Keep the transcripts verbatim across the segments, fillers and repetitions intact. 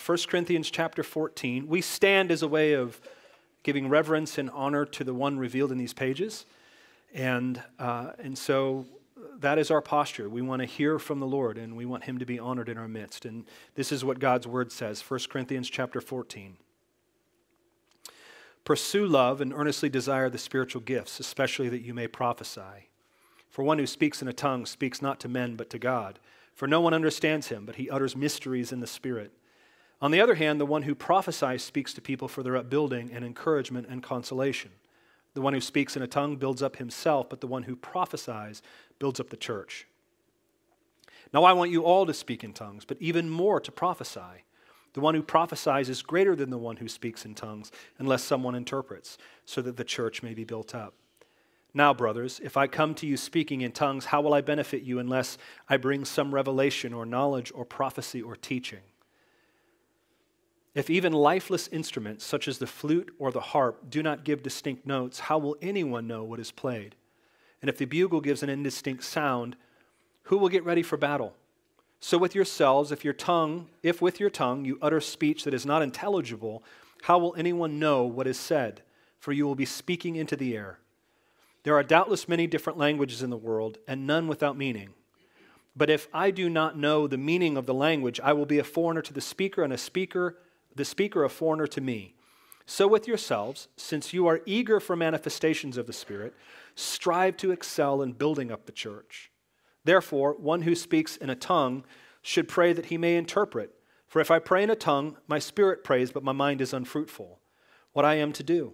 First Corinthians chapter fourteen. We stand as a way of giving reverence and honor to the one revealed in these pages. And, uh, and so that is our posture. We want to hear from the Lord, and we want him to be honored in our midst. And this is what God's word says, First Corinthians chapter fourteen. Pursue love and earnestly desire the spiritual gifts, especially that you may prophesy. For one who speaks in a tongue speaks not to men but to God. For no one understands him, but he utters mysteries in the Spirit. On the other hand, the one who prophesies speaks to people for their upbuilding and encouragement and consolation. The one who speaks in a tongue builds up himself, but the one who prophesies builds up the church. Now I want you all to speak in tongues, but even more to prophesy. The one who prophesies is greater than the one who speaks in tongues, unless someone interprets, so that the church may be built up. Now, brothers, if I come to you speaking in tongues, how will I benefit you unless I bring some revelation or knowledge or prophecy or teaching? If even lifeless instruments, such as the flute or the harp, do not give distinct notes, how will anyone know what is played? And if the bugle gives an indistinct sound, who will get ready for battle? So with yourselves, if your tongue, if with your tongue you utter speech that is not intelligible, how will anyone know what is said? For you will be speaking into the air. There are doubtless many different languages in the world, and none without meaning. But if I do not know the meaning of the language, I will be a foreigner to the speaker, and a speaker, the speaker a foreigner to me. So with yourselves, since you are eager for manifestations of the Spirit, strive to excel in building up the church. Therefore, one who speaks in a tongue should pray that he may interpret. For if I pray in a tongue, my spirit prays, but my mind is unfruitful. What I am to do?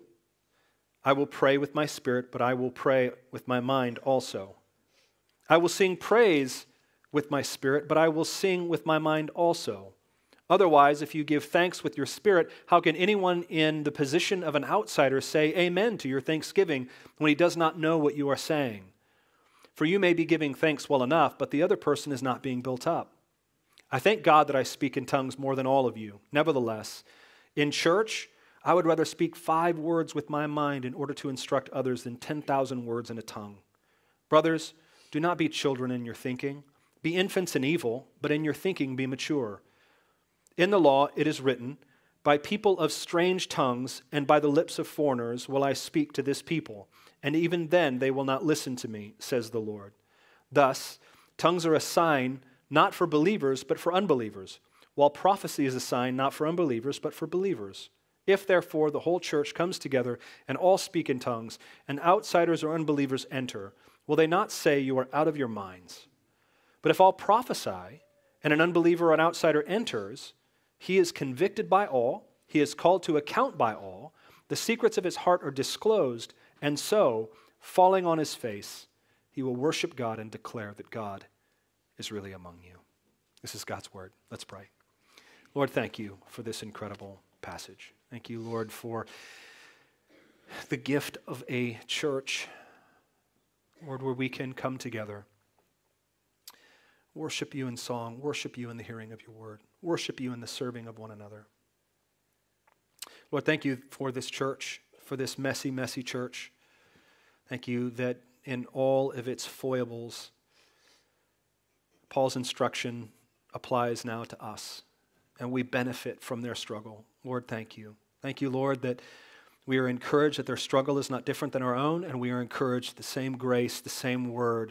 I will pray with my spirit, but I will pray with my mind also. I will sing praise with my spirit, but I will sing with my mind also. Otherwise, if you give thanks with your spirit, how can anyone in the position of an outsider say amen to your thanksgiving when he does not know what you are saying? For you may be giving thanks well enough, but the other person is not being built up. I thank God that I speak in tongues more than all of you. Nevertheless, in church, I would rather speak five words with my mind in order to instruct others than ten thousand words in a tongue. Brothers, do not be children in your thinking. Be infants in evil, but in your thinking be mature. In the law it is written, by people of strange tongues and by the lips of foreigners will I speak to this people, and even then they will not listen to me, says the Lord. Thus, tongues are a sign not for believers, but for unbelievers, while prophecy is a sign not for unbelievers, but for believers. If, therefore, the whole church comes together and all speak in tongues, and outsiders or unbelievers enter, will they not say you are out of your minds? But if all prophesy, and an unbeliever or an outsider enters, he is convicted by all, he is called to account by all, the secrets of his heart are disclosed, and so, falling on his face, he will worship God and declare that God is really among you. This is God's word. Let's pray. Lord, thank you for this incredible passage. Thank you, Lord, for the gift of a church, Lord, where we can come together, worship you in song, worship you in the hearing of your word, worship you in the serving of one another. Lord, thank you for this church, for this messy, messy church. Thank you that in all of its foibles, Paul's instruction applies now to us, and we benefit from their struggle. Lord, thank you. Thank you, Lord, that we are encouraged that their struggle is not different than our own, and we are encouraged the same grace, the same word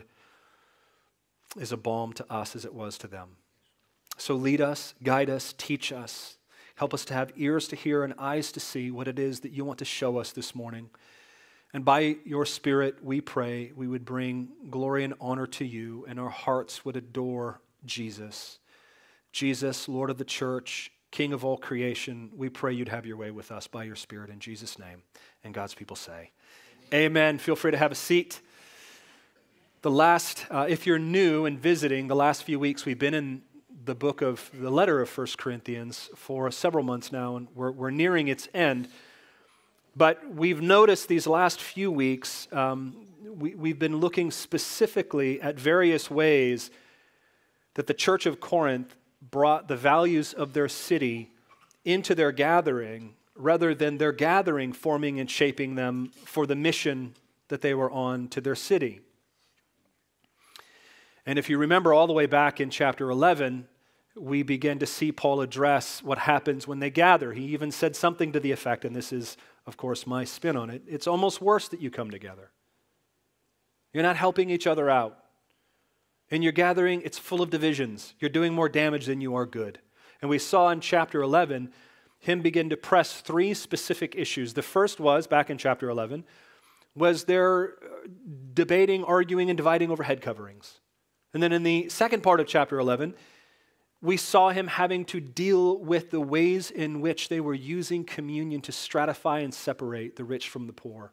is a balm to us as it was to them. So lead us, guide us, teach us. Help us to have ears to hear and eyes to see what it is that you want to show us this morning. And by your Spirit, we pray we would bring glory and honor to you, and our hearts would adore Jesus. Jesus, Lord of the church, King of all creation, we pray you'd have your way with us by your Spirit in Jesus' name. And God's people say, amen. Feel free to have a seat. The last, uh, if you're new and visiting, the last few weeks we've been in the book of, the letter of First Corinthians for several months now, and we're, we're nearing its end. But we've noticed these last few weeks, um, we, we've been looking specifically at various ways that the church of Corinth brought the values of their city into their gathering rather than their gathering forming and shaping them for the mission that they were on to their city. And if you remember all the way back in chapter eleven, we begin to see Paul address what happens when they gather. He even said something to the effect, and this is, of course, my spin on it, it's almost worse that you come together. You're not helping each other out. In your gathering, it's full of divisions. You're doing more damage than you are good. And we saw in chapter eleven, him begin to press three specific issues. The first was, back in chapter eleven, was their debating, arguing, and dividing over head coverings. And then in the second part of chapter eleven, we saw him having to deal with the ways in which they were using communion to stratify and separate the rich from the poor.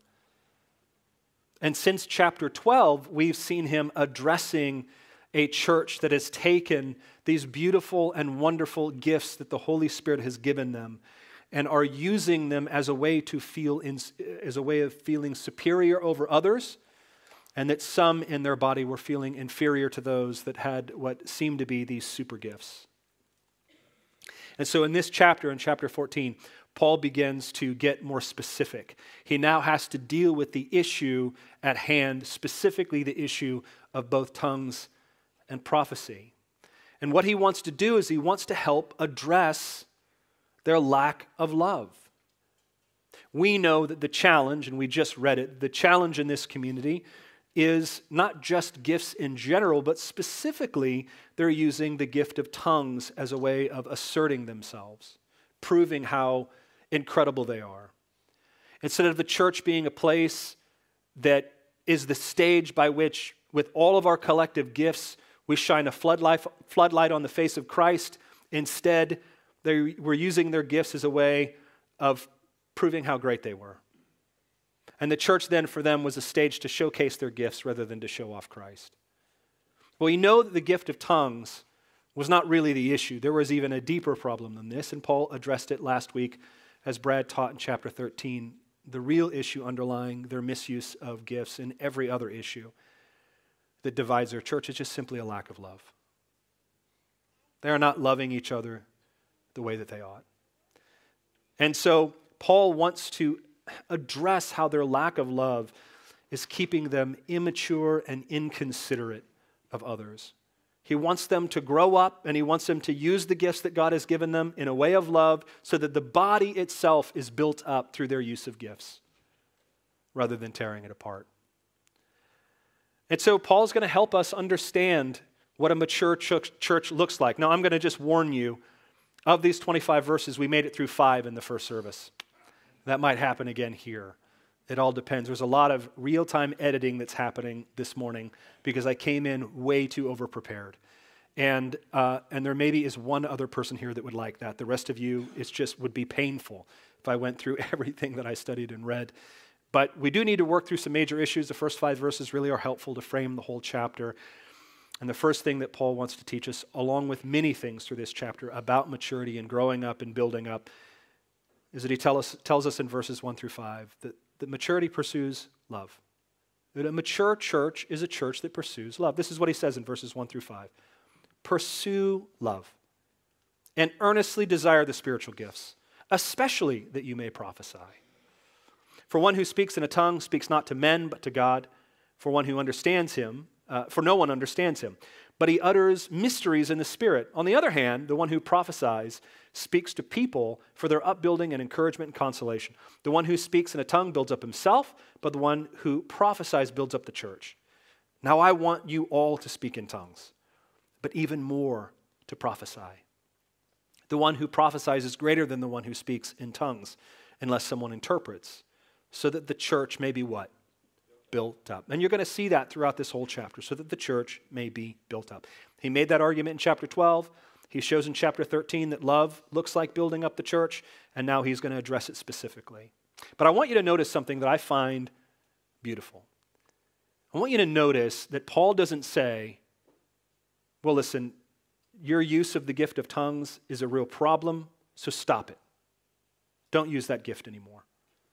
And since chapter twelve, we've seen him addressing a church that has taken these beautiful and wonderful gifts that the Holy Spirit has given them and are using them as a way to feel in, as a way of feeling superior over others, and that some in their body were feeling inferior to those that had what seemed to be these super gifts. And so in this chapter, in chapter fourteen, Paul begins to get more specific. He now has to deal with the issue at hand, specifically the issue of both tongues and prophecy. And what he wants to do is he wants to help address their lack of love. We know that the challenge, and we just read it, the challenge in this community is not just gifts in general, but specifically they're using the gift of tongues as a way of asserting themselves, proving how incredible they are. Instead of the church being a place that is the stage by which, with all of our collective gifts, we shine a floodlight, floodlight on the face of Christ, instead they were using their gifts as a way of proving how great they were. And the church then for them was a stage to showcase their gifts rather than to show off Christ. Well, we know that the gift of tongues was not really the issue. There was even a deeper problem than this, and Paul addressed it last week as Brad taught in chapter thirteen. The real issue underlying their misuse of gifts and every other issue that divides their church is just simply a lack of love. They are not loving each other the way that they ought. And so Paul wants to address how their lack of love is keeping them immature and inconsiderate of others. He wants them to grow up, and he wants them to use the gifts that God has given them in a way of love so that the body itself is built up through their use of gifts rather than tearing it apart. And so Paul's going to help us understand what a mature ch- church looks like. Now, I'm going to just warn you, of these twenty-five verses, we made it through five in the first service. That might happen again here. It all depends. There's a lot of real-time editing that's happening this morning because I came in way too over-prepared. And uh, and there maybe is one other person here that would like that. The rest of you, it's just would be painful if I went through everything that I studied and read. But we do need to work through some major issues. The first five verses really are helpful to frame the whole chapter. And the first thing that Paul wants to teach us, along with many things through this chapter about maturity and growing up and building up, is that he tell us, tells us in verses one through five that, that maturity pursues love. That a mature church is a church that pursues love. This is what he says in verses one through five. Pursue love and earnestly desire the spiritual gifts, especially that you may prophesy. For one who speaks in a tongue speaks not to men, but to God. For one who understands him, uh, for no one understands him, but he utters mysteries in the Spirit. On the other hand, the one who prophesies speaks to people for their upbuilding and encouragement and consolation. The one who speaks in a tongue builds up himself, but the one who prophesies builds up the church. Now I want you all to speak in tongues, but even more to prophesy. The one who prophesies is greater than the one who speaks in tongues, unless someone interprets, so that the church may be what? Built up. And you're going to see that throughout this whole chapter, so that the church may be built up. He made that argument in chapter twelve. He shows in chapter thirteen that love looks like building up the church, and now he's going to address it specifically. But I want you to notice something that I find beautiful. I want you to notice that Paul doesn't say, well, listen, your use of the gift of tongues is a real problem, so stop it. Don't use that gift anymore.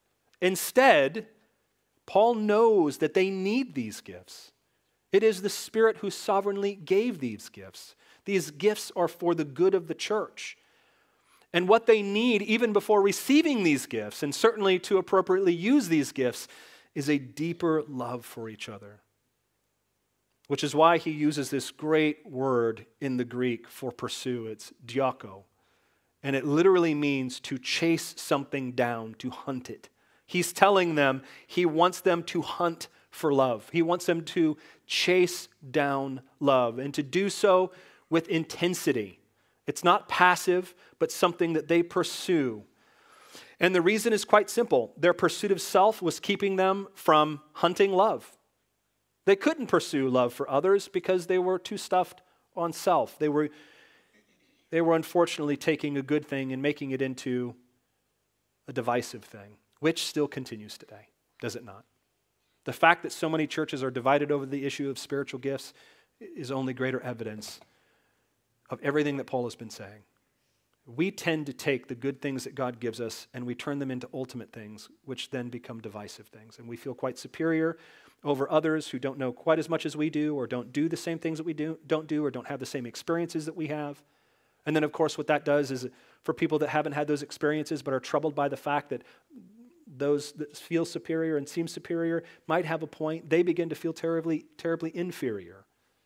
Instead, Paul knows that they need these gifts. It is the Spirit who sovereignly gave these gifts. These gifts are for the good of the church. And what they need, even before receiving these gifts, and certainly to appropriately use these gifts, is a deeper love for each other. which is why he uses this great word in the Greek for pursue. It's dioko. And it literally means to chase something down, to hunt it. He's telling them he wants them to hunt for love. He wants them to chase down love and to do so with intensity. It's not passive, but something that they pursue. And the reason is quite simple. Their pursuit of self was keeping them from hunting love. They couldn't pursue love for others because they were too stuffed on self. They were, they were unfortunately taking a good thing and making it into a divisive thing, which still continues today, does it not? The fact that so many churches are divided over the issue of spiritual gifts is only greater evidence of everything that Paul has been saying. We tend to take the good things that God gives us and we turn them into ultimate things, which then become divisive things. And we feel quite superior over others who don't know quite as much as we do or don't do the same things that we do, don't do or don't have the same experiences that we have. And then, of course, what that does is for people that haven't had those experiences but are troubled by the fact that those that feel superior and seem superior might have a point, they begin to feel terribly, terribly inferior.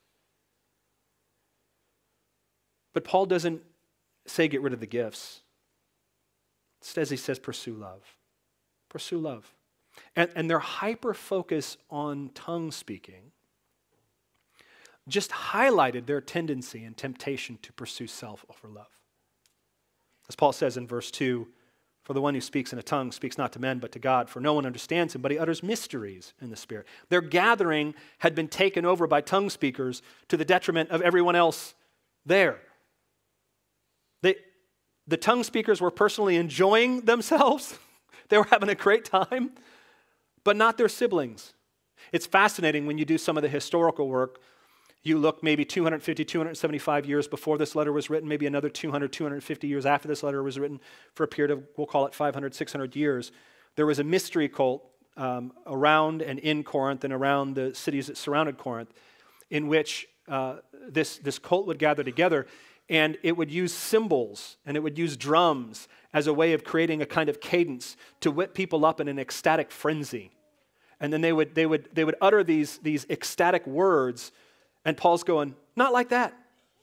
But Paul doesn't say get rid of the gifts. Instead, he says pursue love. Pursue love. And, and their hyper-focus on tongue speaking just highlighted their tendency and temptation to pursue self over love. As Paul says in verse two, for the one who speaks in a tongue speaks not to men but to God, for no one understands him, but he utters mysteries in the Spirit. Their gathering had been taken over by tongue speakers to the detriment of everyone else there. They, the tongue speakers were personally enjoying themselves. They were having a great time, but not their siblings. It's fascinating when you do some of the historical work. You look maybe two hundred fifty, two hundred seventy-five years before this letter was written, maybe another two hundred, two hundred fifty years after this letter was written, for a period of, we'll call it five hundred, six hundred years. There was a mystery cult um, around and in Corinth and around the cities that surrounded Corinth in which uh, this, this cult would gather together. And it would use cymbals and it would use drums as a way of creating a kind of cadence to whip people up in an ecstatic frenzy. And then they would they would they would utter these, these ecstatic words, and Paul's going, not like that.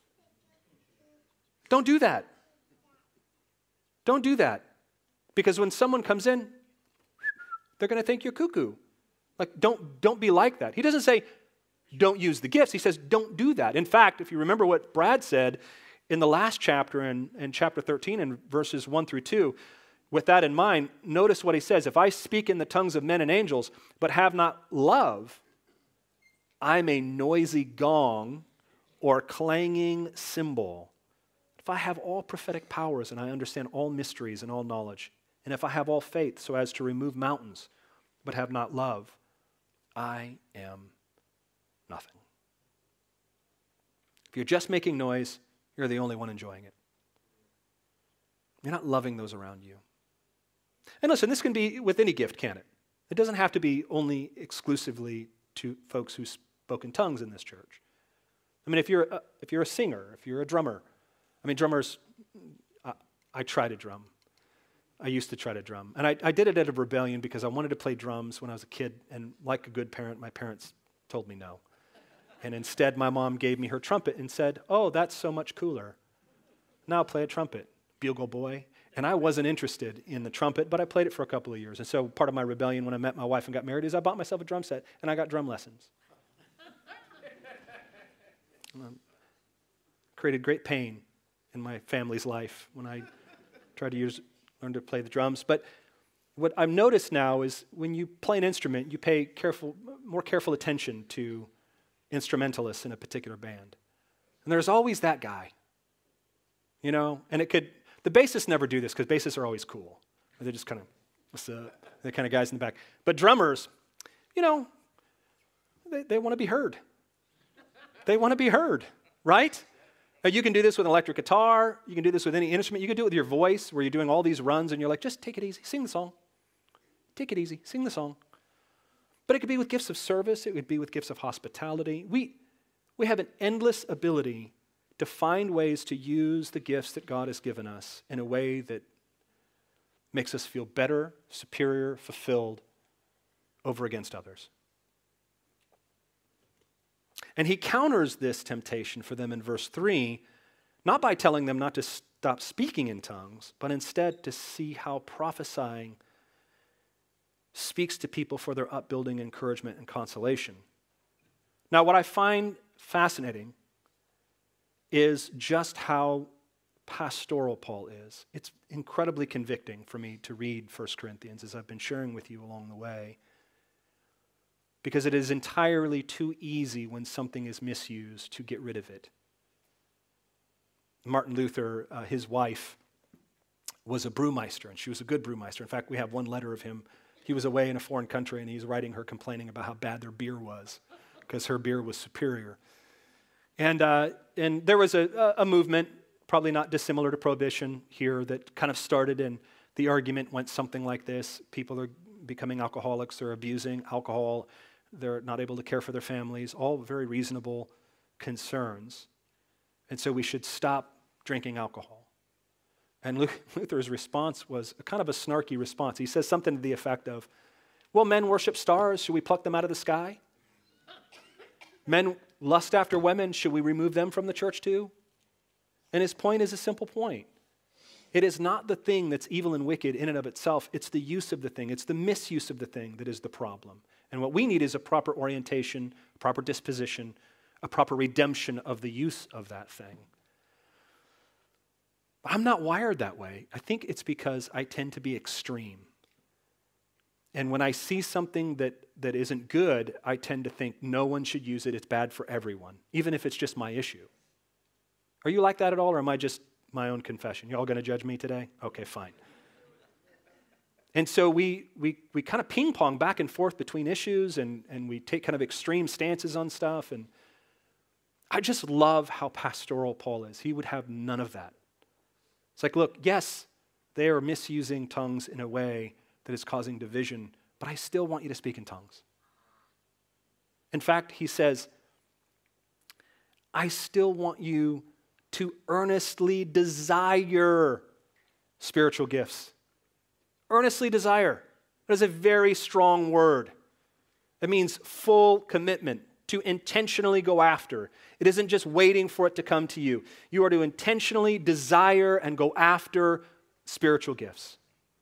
Don't do that. Don't do that. Because when someone comes in, they're going to think you're cuckoo. Like, don't, don't be like that. He doesn't say, don't use the gifts. He says, don't do that. In fact, if you remember what Brad said in the last chapter, in, in chapter thirteen, in verses one through two, with that in mind, notice what he says. If I speak in the tongues of men and angels, but have not love, I'm a noisy gong or clanging cymbal. If I have all prophetic powers and I understand all mysteries and all knowledge, and if I have all faith so as to remove mountains, but have not love, I am nothing. If you're just making noise, you're the only one enjoying it. You're not loving those around you. And listen, this can be with any gift, can it? It doesn't have to be only exclusively to folks who spoke in tongues in this church. I mean, if you're a, if you're a singer, if you're a drummer, I mean, drummers, I, I try to drum. I used to try to drum. And I, I did it out of rebellion because I wanted to play drums when I was a kid, and like a good parent, my parents told me no. And instead, my mom gave me her trumpet and said, oh, that's so much cooler. Now play a trumpet, bugle boy. And I wasn't interested in the trumpet, but I played it for a couple of years. And so part of my rebellion when I met my wife and got married is I bought myself a drum set, and I got drum lessons. um, created great pain in my family's life when I tried to use, learn to play the drums. But what I've noticed now is when you play an instrument, you pay careful, more careful attention to instrumentalists in a particular band. And there's always that guy, you know, and it could, the bassists never do this because bassists are always cool. They're just kind of, what's up? They're kind of guys in the back. But drummers, you know, they, they want to be heard. They want to be heard, right? Now, you can do this with an electric guitar. You can do this with any instrument. You can do it with your voice where you're doing all these runs and you're like, just take it easy. Sing the song. Take it easy. Sing the song. But it could be with gifts of service. It would be with gifts of hospitality. We, we have an endless ability to find ways to use the gifts that God has given us in a way that makes us feel better, superior, fulfilled over against others. And he counters this temptation for them in verse three, not by telling them not to stop speaking in tongues, but instead to see how prophesying speaks to people for their upbuilding, encouragement, and consolation. Now, what I find fascinating is just how pastoral Paul is. It's incredibly convicting for me to read First Corinthians, as I've been sharing with you along the way, because it is entirely too easy when something is misused to get rid of it. Martin Luther, uh, his wife, was a brewmeister, and she was a good brewmeister. In fact, we have one letter of him. He was away in a foreign country, and he's writing her complaining about how bad their beer was, because her beer was superior. And uh, and there was a, a movement, probably not dissimilar to Prohibition here, that kind of started, and the argument went something like this. People are becoming alcoholics, they're abusing alcohol, they're not able to care for their families, all very reasonable concerns. And so we should stop drinking alcohol. And Luther's response was a kind of a snarky response. He says something to the effect of, well, men worship stars, should we pluck them out of the sky? Men lust after women, should we remove them from the church too? And his point is a simple point. It is not the thing that's evil and wicked in and of itself. It's the use of the thing. It's the misuse of the thing that is the problem. And what we need is a proper orientation, a proper disposition, a proper redemption of the use of that thing. But I'm not wired that way. I think it's because I tend to be extreme. And when I see something that, that isn't good, I tend to think no one should use it. It's bad for everyone, even if it's just my issue. Are you like that at all, or am I just my own confession? You all going to judge me today? Okay, fine. And so we we we kind of ping pong back and forth between issues, and, and we take kind of extreme stances on stuff. And I just love how pastoral Paul is. He would have none of that. It's like, look, yes, they are misusing tongues in a way that is causing division, but I still want you to speak in tongues. In fact, he says, I still want you to earnestly desire spiritual gifts. Earnestly desire. That is a very strong word. It means full commitment, to intentionally go after. It isn't just waiting for it to come to you. You are to intentionally desire and go after spiritual gifts.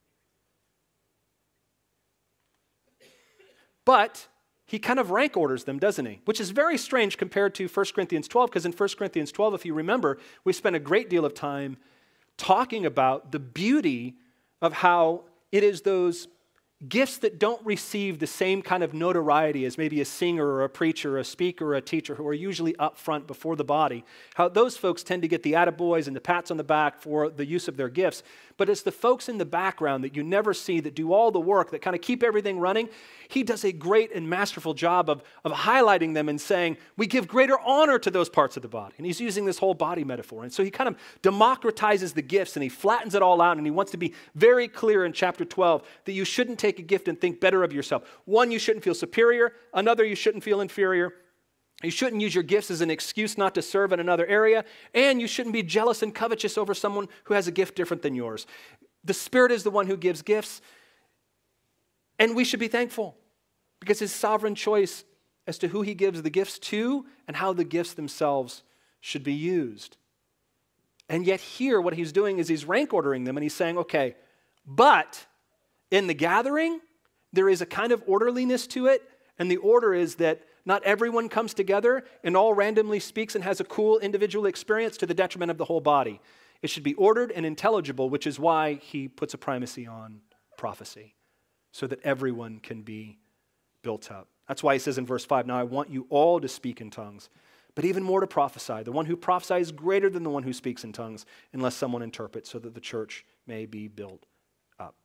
But he kind of rank orders them, doesn't he? Which is very strange compared to First Corinthians twelve, because in First Corinthians twelve, if you remember, we spent a great deal of time talking about the beauty of how it is those gifts that don't receive the same kind of notoriety as maybe a singer or a preacher or a speaker or a teacher, who are usually up front before the body, how those folks tend to get the attaboys and the pats on the back for the use of their gifts. But it's the folks in the background that you never see, that do all the work, that kind of keep everything running. He does a great and masterful job of, of highlighting them and saying, we give greater honor to those parts of the body. And he's using this whole body metaphor. And so he kind of democratizes the gifts, and he flattens it all out, and he wants to be very clear in chapter twelve that you shouldn't take a gift and think better of yourself. One, you shouldn't feel superior. Another, you shouldn't feel inferior. You shouldn't use your gifts as an excuse not to serve in another area. And you shouldn't be jealous and covetous over someone who has a gift different than yours. The Spirit is the one who gives gifts. And we should be thankful, because his sovereign choice as to who he gives the gifts to and how the gifts themselves should be used. And yet here, what he's doing is he's rank ordering them, and he's saying, okay, but in the gathering, there is a kind of orderliness to it, and the order is that not everyone comes together and all randomly speaks and has a cool individual experience to the detriment of the whole body. It should be ordered and intelligible, which is why he puts a primacy on prophecy, so that everyone can be built up. That's why he says in verse five, now I want you all to speak in tongues, but even more to prophesy. The one who prophesies is greater than the one who speaks in tongues, unless someone interprets, so that the church may be built up.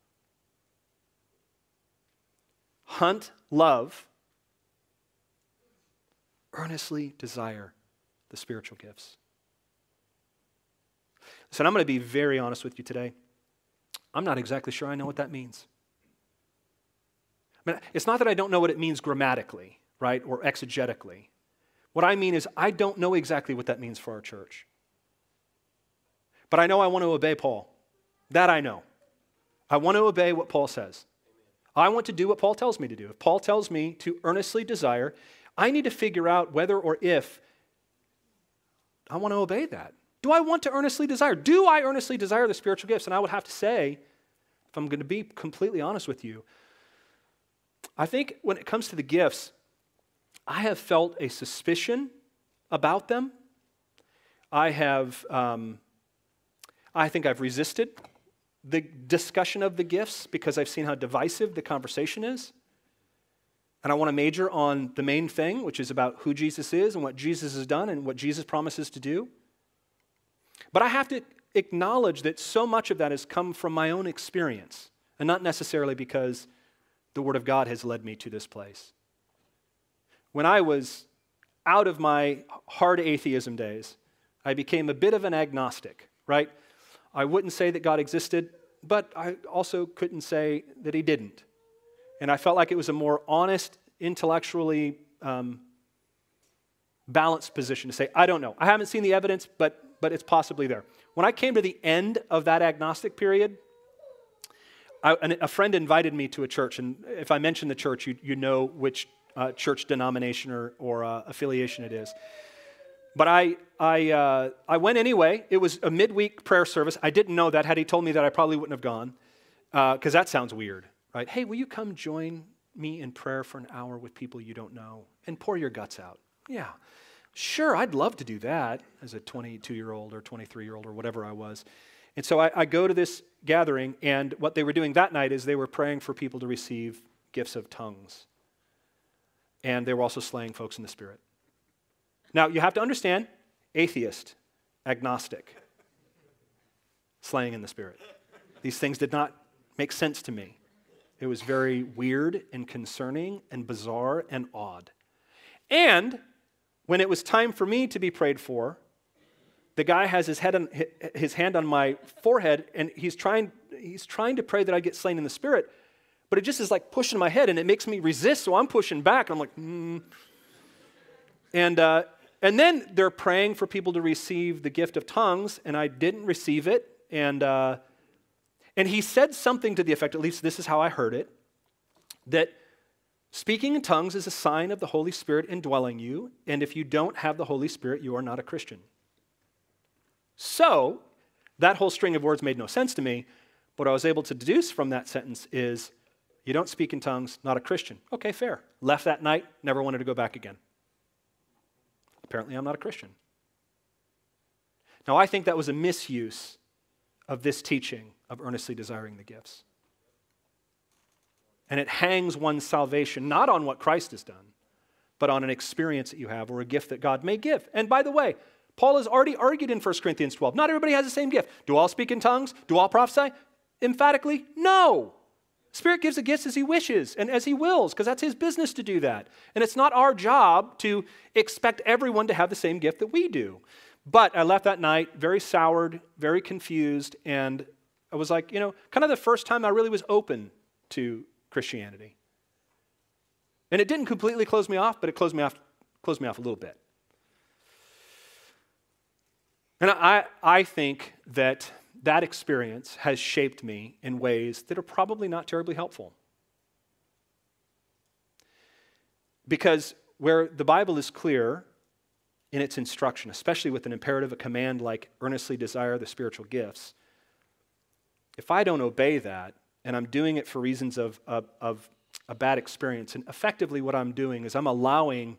Hunt, love, earnestly desire the spiritual gifts. So I'm going to be very honest with you today. I'm not exactly sure I know what that means. I mean, it's not that I don't know what it means grammatically, right, or exegetically. What I mean is I don't know exactly what that means for our church. But I know I want to obey Paul. That I know. I want to obey what Paul says. I want to do what Paul tells me to do. If Paul tells me to earnestly desire, I need to figure out whether or if I want to obey that. Do I want to earnestly desire? Do I earnestly desire the spiritual gifts? And I would have to say, if I'm going to be completely honest with you, I think when it comes to the gifts, I have felt a suspicion about them. I have, um, I think I've resisted the discussion of the gifts because I've seen how divisive the conversation is. And I want to major on the main thing, which is about who Jesus is and what Jesus has done and what Jesus promises to do. But I have to acknowledge that so much of that has come from my own experience and not necessarily because the Word of God has led me to this place. When I was out of my hard atheism days, I became a bit of an agnostic, right? I wouldn't say that God existed, but I also couldn't say that he didn't. And I felt like it was a more honest, intellectually um, balanced position to say, I don't know. I haven't seen the evidence, but, but it's possibly there. When I came to the end of that agnostic period, I, a friend invited me to a church, and if I mention the church, you, you know which uh, church denomination or, or uh, affiliation it is. But I I uh, I went anyway. It was a midweek prayer service. I didn't know that. Had he told me that, I probably wouldn't have gone, because uh, that sounds weird, right? Hey, will you come join me in prayer for an hour with people you don't know and pour your guts out? Yeah, sure, I'd love to do that as a twenty-two-year-old or twenty-three-year-old or whatever I was. And so I, I go to this gathering, and what they were doing that night is they were praying for people to receive gifts of tongues. And they were also slaying folks in the Spirit. Now, you have to understand, atheist, agnostic, slaying in the Spirit. These things did not make sense to me. It was very weird and concerning and bizarre and odd. And when it was time for me to be prayed for, the guy has his head on, his hand on my forehead, and he's trying, he's trying to pray that I get slain in the Spirit, but it just is like pushing my head, and it makes me resist, so I'm pushing back. I'm like, hmm. And, uh, and then they're praying for people to receive the gift of tongues, and I didn't receive it, and, uh, and he said something to the effect, at least this is how I heard it, that speaking in tongues is a sign of the Holy Spirit indwelling you, and if you don't have the Holy Spirit, you are not a Christian. So, that whole string of words made no sense to me. What I was able to deduce from that sentence is, you don't speak in tongues, not a Christian. Okay, fair. Left that night, never wanted to go back again. Apparently, I'm not a Christian. Now, I think that was a misuse of this teaching of earnestly desiring the gifts. And it hangs one's salvation not on what Christ has done, but on an experience that you have or a gift that God may give. And by the way, Paul has already argued in First Corinthians twelve, not everybody has the same gift. Do all speak in tongues? Do all prophesy? Emphatically, no. Spirit gives the gifts as he wishes and as he wills, because that's his business to do that. And it's not our job to expect everyone to have the same gift that we do. But I left that night very soured, very confused, and I was like, you know, kind of the first time I really was open to Christianity. And it didn't completely close me off, but it closed me off, closed me off a little bit. And I, I think that that experience has shaped me in ways that are probably not terribly helpful. Because where the Bible is clear in its instruction, especially with an imperative, a command like earnestly desire the spiritual gifts, if I don't obey that, and I'm doing it for reasons of, of, of a bad experience, and effectively what I'm doing is I'm allowing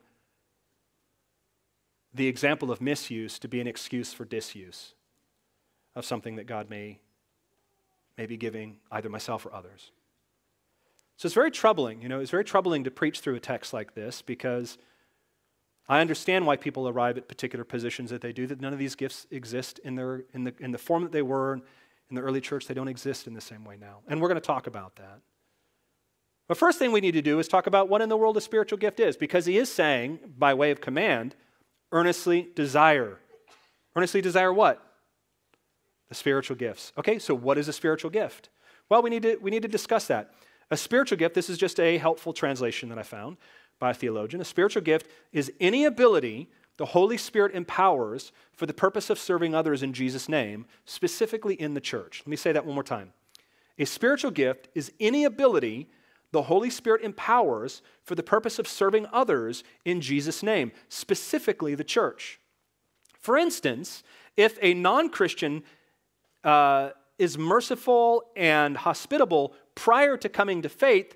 the example of misuse to be an excuse for disuse of something that God may, may be giving either myself or others. So it's very troubling, you know, it's very troubling to preach through a text like this, because I understand why people arrive at particular positions that they do, that none of these gifts exist in, their, in, the, in the form that they were in the early church. They don't exist in the same way now. And we're going to talk about that. The first thing we need to do is talk about what in the world a spiritual gift is, because he is saying, by way of command, earnestly desire. Earnestly desire what? The spiritual gifts. Okay, so what is a spiritual gift? Well, we need to, we need to discuss that. A spiritual gift, this is just a helpful translation that I found by a theologian. A spiritual gift is any ability the Holy Spirit empowers for the purpose of serving others in Jesus' name, specifically in the church. Let me say that one more time. A spiritual gift is any ability the Holy Spirit empowers for the purpose of serving others in Jesus' name, specifically the church. For instance, if a non-Christian uh, is merciful and hospitable prior to coming to faith,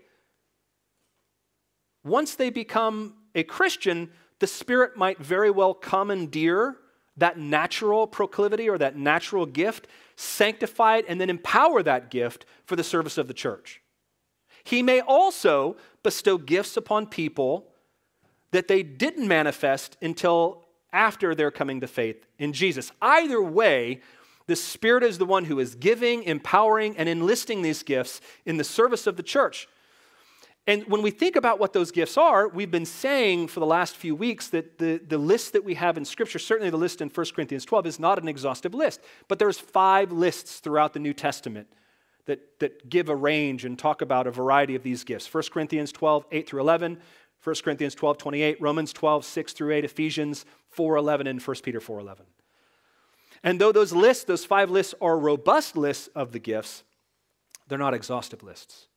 once they become a Christian, the Spirit might very well commandeer that natural proclivity or that natural gift, sanctify it, and then empower that gift for the service of the church. He may also bestow gifts upon people that they didn't manifest until after their coming to faith in Jesus. Either way, the Spirit is the one who is giving, empowering, and enlisting these gifts in the service of the church. And when we think about what those gifts are, we've been saying for the last few weeks that the, the list that we have in Scripture, certainly the list in First Corinthians twelve, is not an exhaustive list. But there's five lists throughout the New Testament that, that give a range and talk about a variety of these gifts. First Corinthians twelve, eight through eleven, First Corinthians twelve, twenty-eight, Romans twelve, six through eight, Ephesians four, eleven, and First Peter four, eleven. And though those lists, those five lists are robust lists of the gifts, they're not exhaustive lists.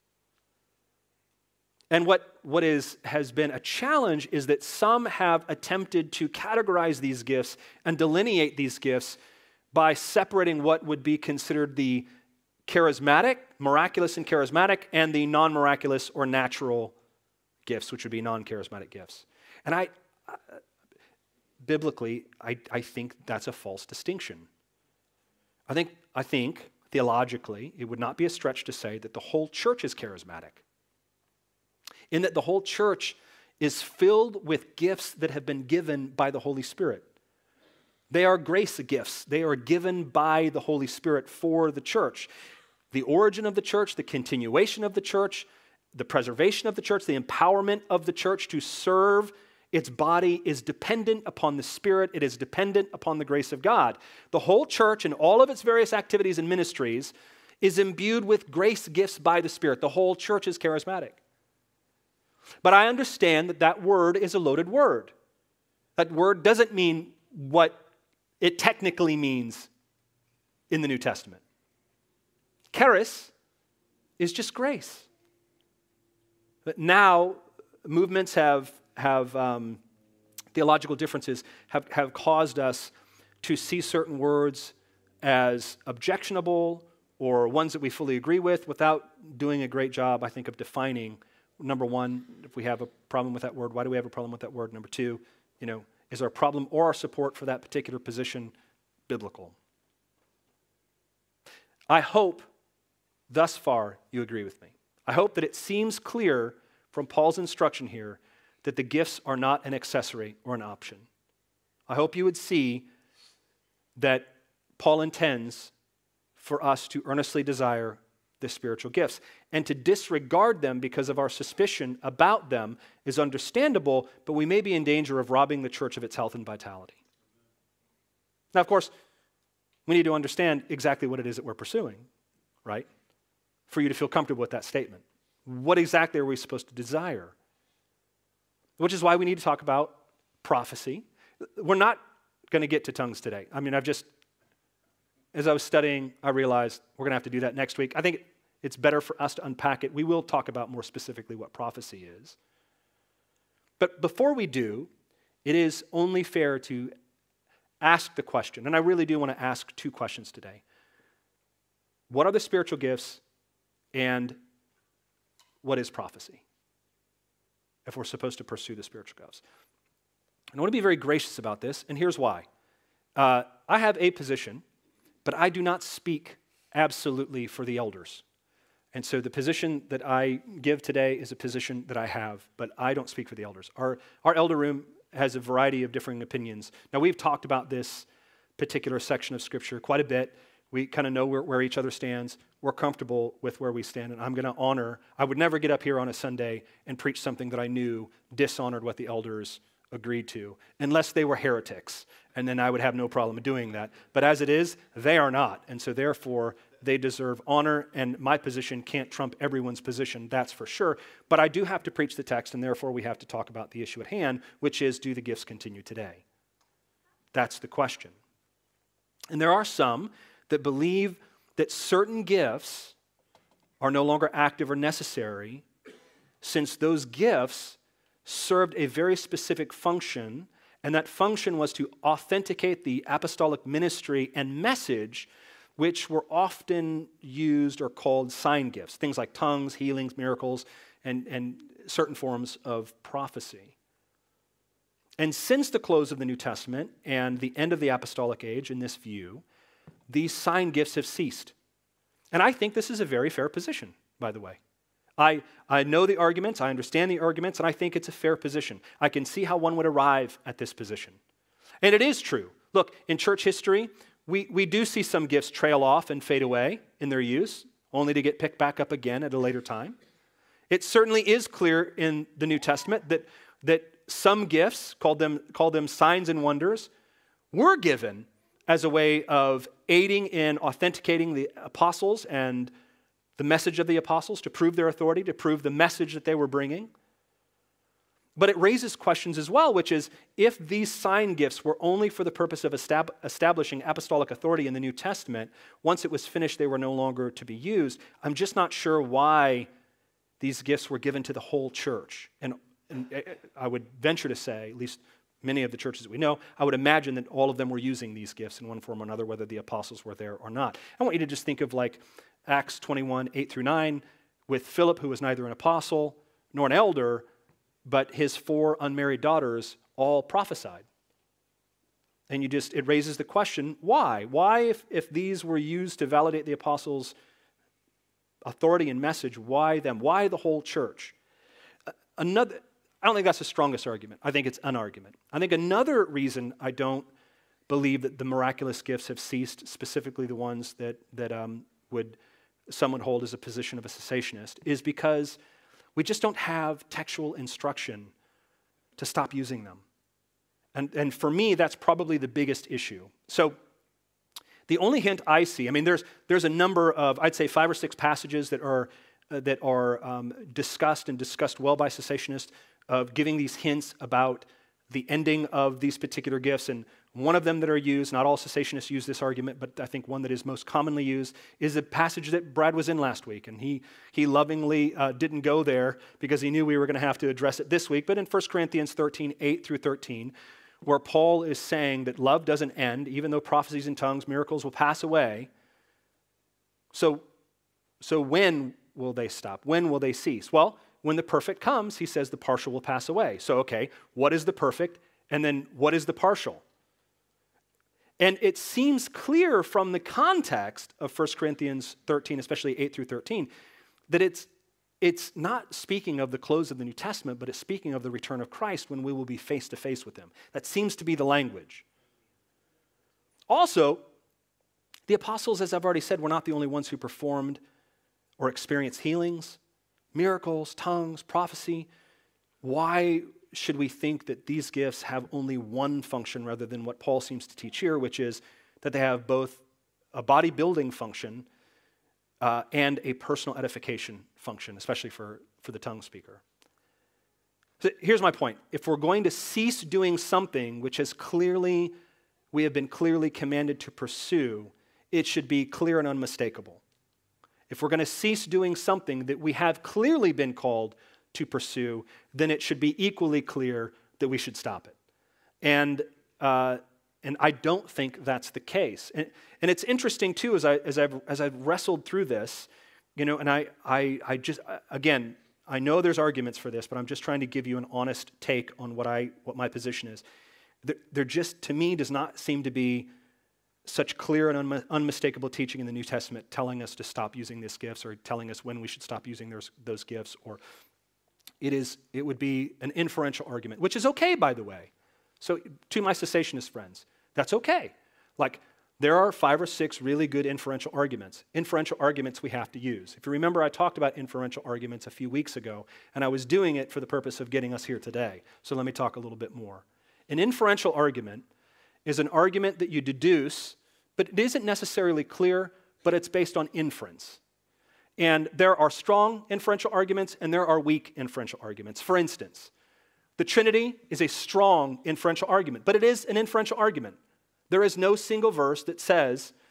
And what, what is, has been a challenge is that some have attempted to categorize these gifts and delineate these gifts by separating what would be considered the charismatic, miraculous and charismatic, and the non-miraculous or natural gifts, which would be non-charismatic gifts. And I, uh, biblically, I, I think that's a false distinction. I think, I think, theologically, it would not be a stretch to say that the whole church is charismatic, in that the whole church is filled with gifts that have been given by the Holy Spirit. They are grace gifts. They are given by the Holy Spirit for the church. The origin of the church, the continuation of the church, the preservation of the church, the empowerment of the church to serve its body is dependent upon the Spirit. It is dependent upon the grace of God. The whole church and all of its various activities and ministries is imbued with grace gifts by the Spirit. The whole church is charismatic. But I understand that that word is a loaded word. That word doesn't mean what it technically means in the New Testament. Charis is just grace. But now, movements have, have um, theological differences have, have caused us to see certain words as objectionable or ones that we fully agree with without doing a great job, I think, of defining. Number one, if we have a problem with that word, why do we have a problem with that word? Number two, you know, is our problem or our support for that particular position biblical? I hope thus far you agree with me. I hope that it seems clear from Paul's instruction here that the gifts are not an accessory or an option. I hope you would see that Paul intends for us to earnestly desire the spiritual gifts. And to disregard them because of our suspicion about them is understandable, but we may be in danger of robbing the church of its health and vitality. Now, of course, we need to understand exactly what it is that we're pursuing, right? For you to feel comfortable with that statement. What exactly are we supposed to desire? Which is why we need to talk about prophecy. We're not going to get to tongues today. I mean, I've just, as I was studying, I realized we're going to have to do that next week. I think it's better for us to unpack it. We will talk about more specifically what prophecy is. But before we do, it is only fair to ask the question, and I really do want to ask two questions today. What are the spiritual gifts, and what is prophecy? If we're supposed to pursue the spiritual gifts. And I want to be very gracious about this, and here's why. Uh, I have a position, but I do not speak absolutely for the elders. And so the position that I give today is a position that I have, but I don't speak for the elders. Our, our elder room has a variety of differing opinions. Now, we've talked about this particular section of Scripture quite a bit. We kind of know where, where each other stands. We're comfortable with where we stand, and I'm going to honor. I would never get up here on a Sunday and preach something that I knew dishonored what the elders agreed to, unless they were heretics, and then I would have no problem doing that. But as it is, they are not, and so therefore, they deserve honor, and my position can't trump everyone's position, that's for sure. But I do have to preach the text, and therefore we have to talk about the issue at hand, which is, do the gifts continue today? That's the question. And there are some that believe that certain gifts are no longer active or necessary since those gifts served a very specific function, and that function was to authenticate the apostolic ministry and message, which were often used or called sign gifts, things like tongues, healings, miracles, and, and certain forms of prophecy. And since the close of the New Testament and the end of the apostolic age, in this view, these sign gifts have ceased. And I think this is a very fair position, by the way. I, I know the arguments, I understand the arguments, and I think it's a fair position. I can see how one would arrive at this position. And it is true. Look, in church history, we, we do see some gifts trail off and fade away in their use, only to get picked back up again at a later time. It certainly is clear in the New Testament that, that some gifts, called them, called them signs and wonders, were given as a way of aiding in authenticating the apostles and the message of the apostles, to prove their authority, to prove the message that they were bringing. But it raises questions as well, which is, if these sign gifts were only for the purpose of estab- establishing apostolic authority in the New Testament, once it was finished, they were no longer to be used. I'm just not sure why these gifts were given to the whole church. And, and I would venture to say, at least many of the churches that we know, I would imagine that all of them were using these gifts in one form or another, whether the apostles were there or not. I want you to just think of like Acts twenty-one, eight through nine, with Philip, who was neither an apostle nor an elder, but his four unmarried daughters all prophesied. And you just, it raises the question, why? Why, if, if these were used to validate the apostles' authority and message, why them? Why the whole church? Another, I don't think that's the strongest argument. I think it's an argument. I think another reason I don't believe that the miraculous gifts have ceased, specifically the ones that, that um, would some would hold as a position of a cessationist, is because we just don't have textual instruction to stop using them. And, and for me, that's probably the biggest issue. So the only hint I see, I mean, there's, there's a number of, I'd say five or six passages that are, uh, that are um, discussed and discussed well by cessationists of giving these hints about the ending of these particular gifts. And one of them that are used, not all cessationists use this argument, but I think one that is most commonly used, is a passage that Brad was in last week. And he, he lovingly uh, didn't go there because he knew we were going to have to address it this week. But in First Corinthians thirteen, eight through thirteen, where Paul is saying that love doesn't end, even though prophecies and tongues, miracles will pass away. So, so when will they stop? When will they cease? Well, when the perfect comes, he says the partial will pass away. So, okay, what is the perfect? And then what is the partial? And it seems clear from the context of First Corinthians thirteen, especially eight through thirteen, that it's, it's not speaking of the close of the New Testament, but it's speaking of the return of Christ when we will be face to face with him. That seems to be the language. Also, the apostles, as I've already said, were not the only ones who performed or experienced healings, miracles, tongues, prophecy. Why should we think that these gifts have only one function rather than what Paul seems to teach here, which is that they have both a body-building function uh, and a personal edification function, especially for, for the tongue speaker? So here's my point. If we're going to cease doing something which has clearly, we have been clearly commanded to pursue, it should be clear and unmistakable. If we're going to cease doing something that we have clearly been called to pursue, then it should be equally clear that we should stop it. And uh, and I don't think that's the case. And, and it's interesting too, as I as I've as I've wrestled through this, you know, and I I I just again I know there's arguments for this, but I'm just trying to give you an honest take on what I what my position is. There, there just to me does not seem to be such clear and un- unmistakable teaching in the New Testament telling us to stop using these gifts or telling us when we should stop using those those gifts, or It is. It would be an inferential argument, which is okay, by the way. So to my cessationist friends, that's okay. Like, there are five or six really good inferential arguments. Inferential arguments we have to use. If you remember, I talked about inferential arguments a few weeks ago, and I was doing it for the purpose of getting us here today. So let me talk a little bit more. An inferential argument is an argument that you deduce, but it isn't necessarily clear, but it's based on inference. And there are strong inferential arguments and there are weak inferential arguments. For instance, the Trinity is a strong inferential argument, but it is an inferential argument. There is no single verse that says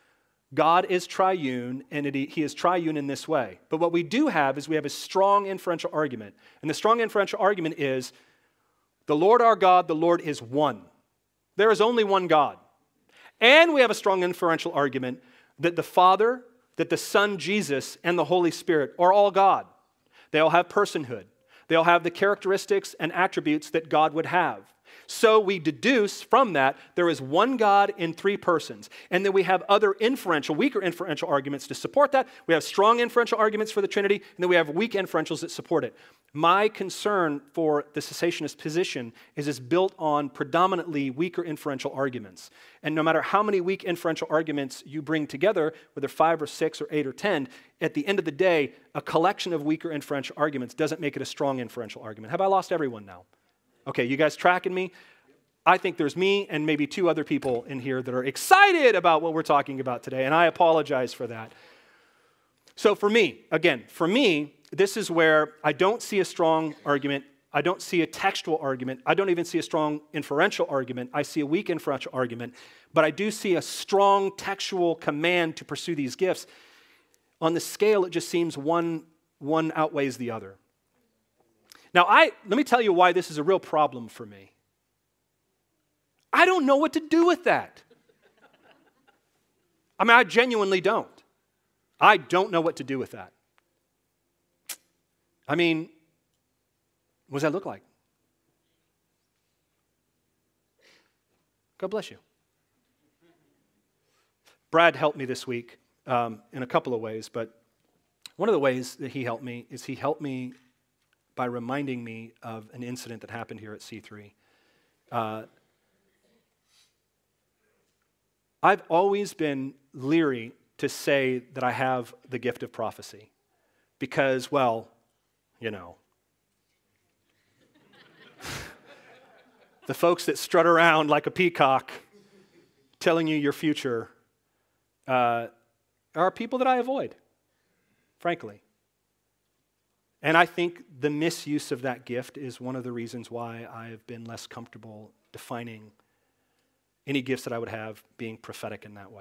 God is triune, and it, he is triune in this way. But what we do have is we have a strong inferential argument. And the strong inferential argument is, the Lord our God, the Lord is one. There is only one God. And we have a strong inferential argument that the Father, that the Son, Jesus, and the Holy Spirit are all God. They all have personhood. They all have the characteristics and attributes that God would have. So we deduce from that there is one God in three persons. And then we have other inferential, weaker inferential arguments to support that. We have strong inferential arguments for the Trinity, and then we have weak inferentials that support it. My concern for the cessationist position is it's built on predominantly weaker inferential arguments. And no matter how many weak inferential arguments you bring together, whether five or six or eight or ten, at the end of the day, a collection of weaker inferential arguments doesn't make it a strong inferential argument. Have I lost everyone now? Okay, you guys tracking me? I think there's me and maybe two other people in here that are excited about what we're talking about today, and I apologize for that. So for me, again, for me, this is where I don't see a strong argument. I don't see a textual argument. I don't even see a strong inferential argument. I see a weak inferential argument, but I do see a strong textual command to pursue these gifts. On the scale, it just seems one, one outweighs the other. Now, I let me tell you why this is a real problem for me. I don't know what to do with that. I mean, I genuinely don't. I don't know what to do with that. I mean, what does that look like? God bless you. Brad helped me this week um, in a couple of ways, but one of the ways that he helped me is he helped me by reminding me of an incident that happened here at C three. Uh, I've always been leery to say that I have the gift of prophecy because, well, you know, the folks that strut around like a peacock telling you your future uh, are people that I avoid, frankly. And I think the misuse of that gift is one of the reasons why I have been less comfortable defining any gifts that I would have being prophetic in that way.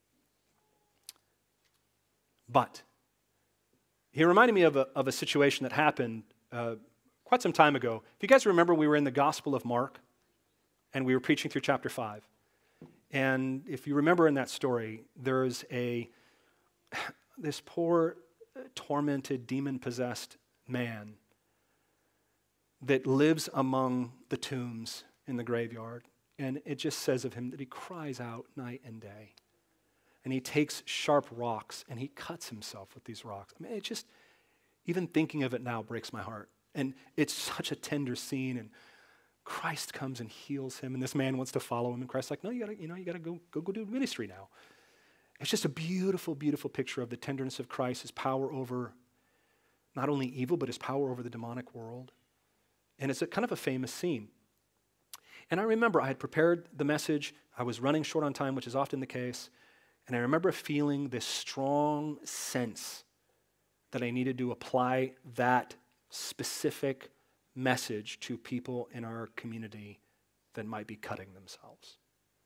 But he reminded me of a, of a situation that happened uh, quite some time ago. If you guys remember, we were in the Gospel of Mark, and we were preaching through chapter five. And if you remember in that story, there's a, this poor, tormented, demon-possessed man that lives among the tombs in the graveyard. And it just says of him that he cries out night and day. And he takes sharp rocks and he cuts himself with these rocks. I mean, it just, even thinking of it now breaks my heart. And it's such a tender scene, and Christ comes and heals him, and this man wants to follow him, and Christ's like, no, you gotta, you know, you gotta go, go, go do ministry now. It's just a beautiful, beautiful picture of the tenderness of Christ, his power over not only evil, but his power over the demonic world. And it's a kind of a famous scene. And I remember I had prepared the message. I was running short on time, which is often the case. And I remember feeling this strong sense that I needed to apply that specific message to people in our community that might be cutting themselves.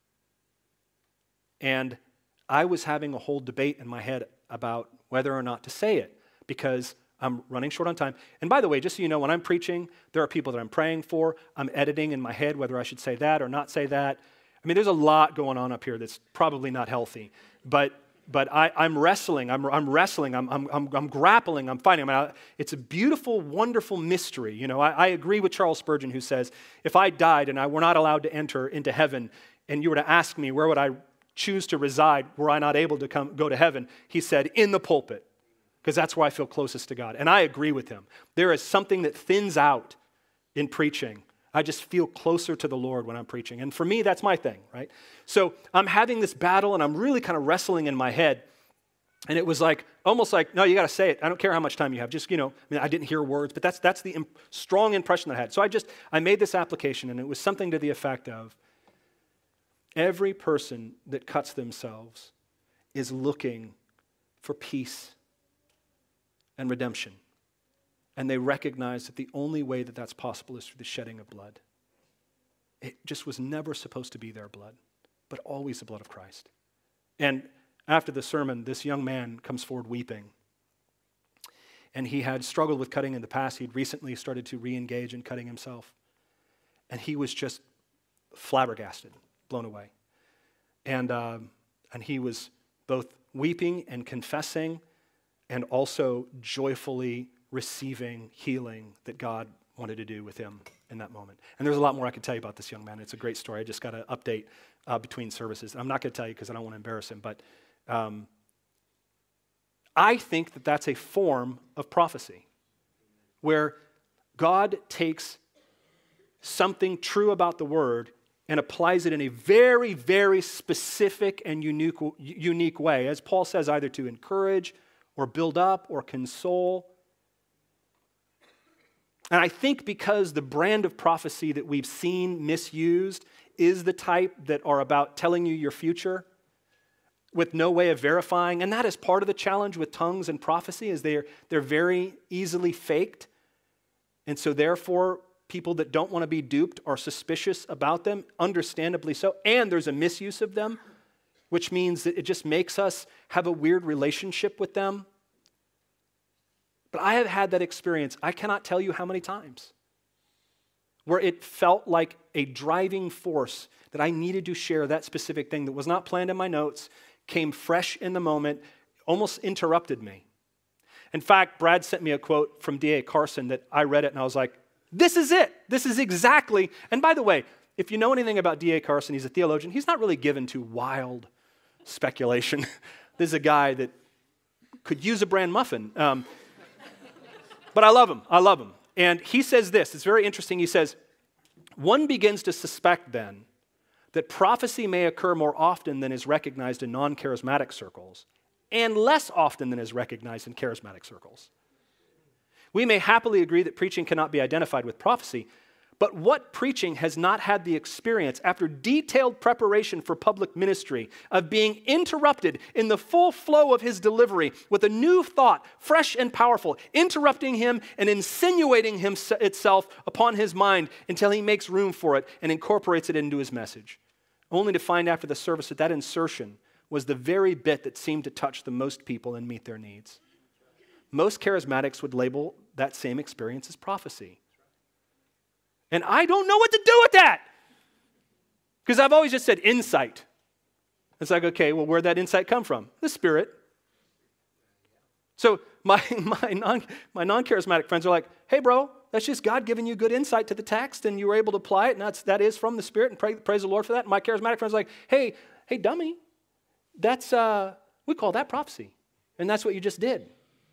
And I was having a whole debate in my head about whether or not to say it because I'm running short on time. And by the way, just so you know, when I'm preaching, there are people that I'm praying for. I'm editing in my head whether I should say that or not say that. I mean, there's a lot going on up here that's probably not healthy. But but I, I'm wrestling. I'm, I'm wrestling. I'm, I'm, I'm, I'm grappling. I'm fighting. I mean, I, it's a beautiful, wonderful mystery. You know, I, I agree with Charles Spurgeon, who says, if I died and I were not allowed to enter into heaven, and you were to ask me where would I choose to reside were I not able to come go to heaven, he said, in the pulpit, because that's where I feel closest to God. And I agree with him. There is something that thins out in preaching. I just feel closer to the Lord when I'm preaching. And for me, that's my thing, right? So I'm having this battle, and I'm really kind of wrestling in my head. And it was like, almost like, no, you got to say it. I don't care how much time you have. Just, you know, I mean, I didn't hear words, but that's that's the imp- strong impression that I had. So I just, I made this application, and it was something to the effect of, every person that cuts themselves is looking for peace and redemption. And they recognize that the only way that that's possible is through the shedding of blood. It just was never supposed to be their blood, but always the blood of Christ. And after the sermon, this young man comes forward weeping. And he had struggled with cutting in the past. He'd recently started to re-engage in cutting himself. And he was just flabbergasted, blown away. And, um, and he was both weeping and confessing and also joyfully receiving healing that God wanted to do with him in that moment. And there's a lot more I could tell you about this young man. It's a great story. I just got an update uh, between services. I'm not going to tell you because I don't want to embarrass him, but um, I think that that's a form of prophecy where God takes something true about the word and applies it in a very, very specific and unique, unique way, as Paul says, either to encourage or build up or console. And I think because the brand of prophecy that we've seen misused is the type that are about telling you your future with no way of verifying, and that is part of the challenge with tongues and prophecy, is they're, they're very easily faked. And so therefore, people that don't want to be duped are suspicious about them, understandably so, and there's a misuse of them, which means that it just makes us have a weird relationship with them. But I have had that experience, I cannot tell you how many times, where it felt like a driving force that I needed to share that specific thing that was not planned in my notes, came fresh in the moment, almost interrupted me. In fact, Brad sent me a quote from D A Carson that I read it and I was like, this is it. This is exactly, and by the way, if you know anything about D A Carson, he's a theologian. He's not really given to wild speculation. This is a guy that could use a bran muffin. Um, but I love him. I love him. And he says this. It's very interesting. He says, one begins to suspect then that prophecy may occur more often than is recognized in non-charismatic circles and less often than is recognized in charismatic circles. We may happily agree that preaching cannot be identified with prophecy, but what preaching has not had the experience after detailed preparation for public ministry of being interrupted in the full flow of his delivery with a new thought, fresh and powerful, interrupting him and insinuating him itself upon his mind until he makes room for it and incorporates it into his message, only to find after the service that that insertion was the very bit that seemed to touch the most people and meet their needs. Most charismatics would label that same experience as prophecy. And I don't know what to do with that. Because I've always just said insight. It's like, okay, well, where'd that insight come from? The Spirit. So my, my, non, my non-charismatic friends are like, hey, bro, that's just God giving you good insight to the text, and you were able to apply it, and that's, that is from the Spirit, and pray, praise the Lord for that. And my charismatic friends are like, hey, hey, dummy, that's, uh, we call that prophecy. And that's what you just did.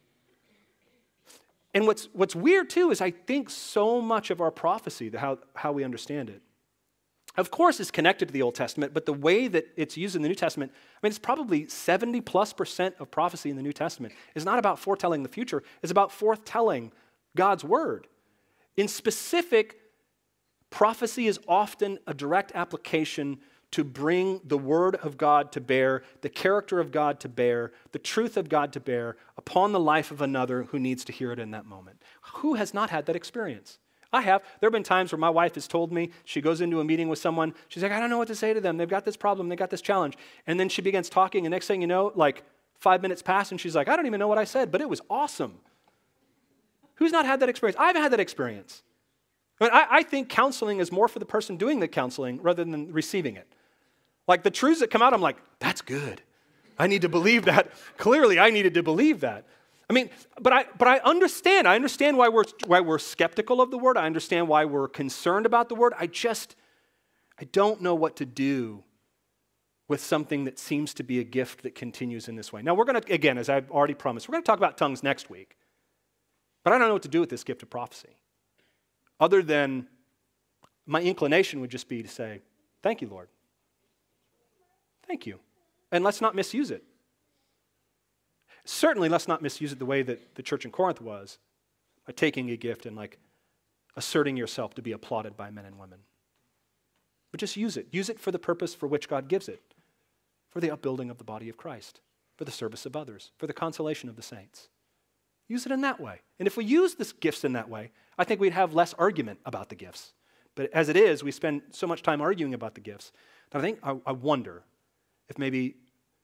And what's what's weird, too, is I think so much of our prophecy, the, how, how we understand it, of course, is connected to the Old Testament, but the way that it's used in the New Testament, I mean, it's probably seventy plus percent of prophecy in the New Testament is not about foretelling the future. It's about foretelling God's word. In specific, prophecy is often a direct application to bring the word of God to bear, the character of God to bear, the truth of God to bear upon the life of another who needs to hear it in that moment. Who has not had that experience? I have. There have been times where my wife has told me, she goes into a meeting with someone, she's like, I don't know what to say to them. They've got this problem, they've got this challenge. And then she begins talking, and next thing you know, like five minutes pass, and she's like, I don't even know what I said, but it was awesome. Who's not had that experience? I've had that experience. I, mean, I, I think counseling is more for the person doing the counseling rather than receiving it. Like the truths that come out, I'm like, that's good. I need to believe that. Clearly, I needed to believe that. I mean, but I but I understand. I understand why we're why we're skeptical of the word. I understand why we're concerned about the word. I just, I don't know what to do with something that seems to be a gift that continues in this way. Now, we're going to, again, as I've already promised, we're going to talk about tongues next week. But I don't know what to do with this gift of prophecy. Other than my inclination would just be to say, thank you, Lord. Thank you. And let's not misuse it. Certainly, let's not misuse it the way that the church in Corinth was, by taking a gift and like asserting yourself to be applauded by men and women. But just use it. Use it for the purpose for which God gives it, for the upbuilding of the body of Christ, for the service of others, for the consolation of the saints. Use it in that way. And if we use the gifts in that way, I think we'd have less argument about the gifts. But as it is, we spend so much time arguing about the gifts that I think, I, I wonder if maybe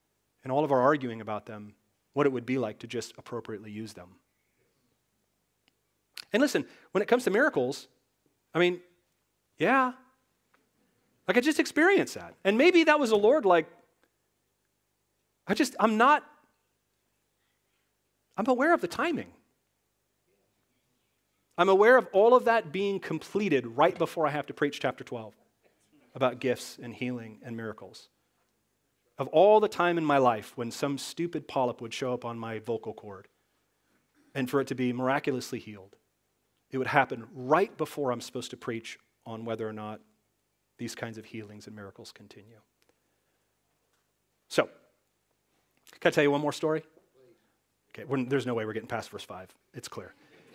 and all of our arguing about them, what it would be like to just appropriately use them. And listen, when it comes to miracles, I mean, yeah, like I just experienced that. And maybe that was the Lord, like, I just, I'm not, I'm aware of the timing. I'm aware of all of that being completed right before I have to preach chapter twelve about gifts and healing and miracles. Of all the time in my life when some stupid polyp would show up on my vocal cord and for it to be miraculously healed, it would happen right before I'm supposed to preach on whether or not these kinds of healings and miracles continue. So, can I tell you one more story? Okay, we're, there's no way we're getting past verse five. It's clear.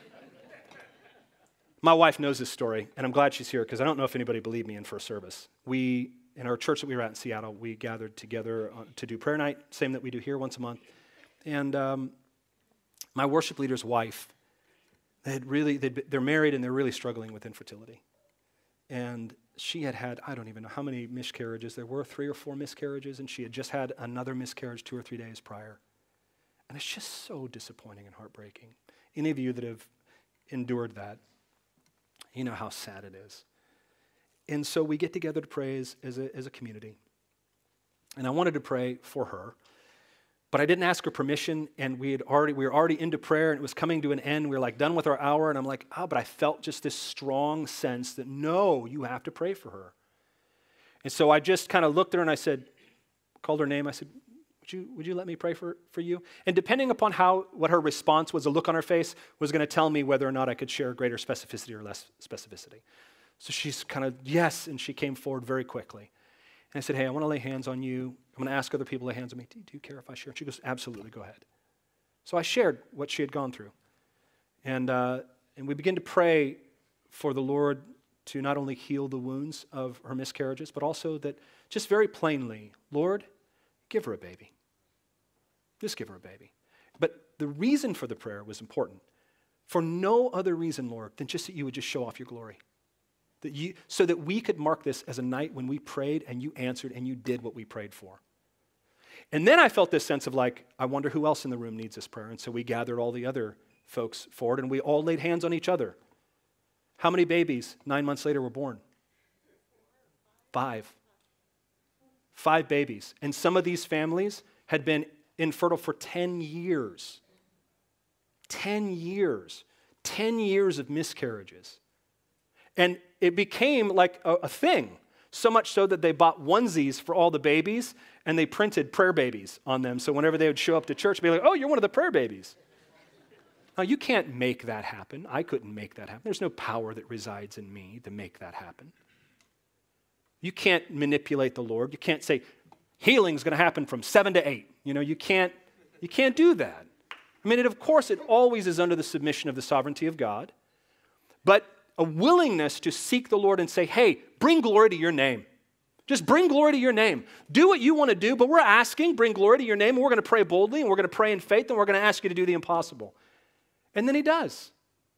My wife knows this story, and I'm glad she's here because I don't know if anybody believed me in first service. We, in our church that we were at in Seattle, we gathered together to do prayer night, same that we do here once a month. And um, my worship leader's wife, they had really, they're married and they're really struggling with infertility. And she had had, I don't even know how many miscarriages there were, three or four miscarriages, and she had just had another miscarriage two or three days prior. And it's just so disappointing and heartbreaking. Any of you that have endured that, you know how sad it is. And so we get together to pray as, as, a, as a community. And I wanted to pray for her, but I didn't ask her permission, and we had already we were already into prayer, and it was coming to an end. We were like done with our hour, and I'm like, oh, but I felt just this strong sense that, no, you have to pray for her. And so I just kind of looked at her, and I said, called her name, I said, Would you, would you let me pray for, for you? And depending upon how what her response was, a look on her face was going to tell me whether or not I could share greater specificity or less specificity. So she's kind of, yes, and she came forward very quickly. And I said, hey, I want to lay hands on you. I'm going to ask other people to lay hands on me. Do, do you care if I share? And she goes, absolutely, go ahead. So I shared what she had gone through. And, uh, and we began to pray for the Lord to not only heal the wounds of her miscarriages, but also that just very plainly, Lord, give her a baby. Just give her a baby. But the reason for the prayer was important. For no other reason, Lord, than just that you would just show off your glory. That you, so that we could mark this as a night when we prayed and you answered and you did what we prayed for. And then I felt this sense of like, I wonder who else in the room needs this prayer. And so we gathered all the other folks forward and we all laid hands on each other. How many babies nine months later were born? Five. Five babies. And some of these families had been infertile for ten years. ten years. ten years of miscarriages. And it became like a, a thing, so much so that they bought onesies for all the babies, and they printed prayer babies on them. So whenever they would show up to church, be like, oh, you're one of the prayer babies. Now, you can't make that happen. I couldn't make that happen. There's no power that resides in me to make that happen. You can't manipulate the Lord. You can't say, healing's going to happen from seven to eight. You know, you can't, you can't do that. I mean, it, of course, it always is under the submission of the sovereignty of God, but a willingness to seek the Lord and say, hey, bring glory to your name. Just bring glory to your name. Do what you want to do, but we're asking, bring glory to your name, and we're going to pray boldly, and we're going to pray in faith, and we're going to ask you to do the impossible. And then he does.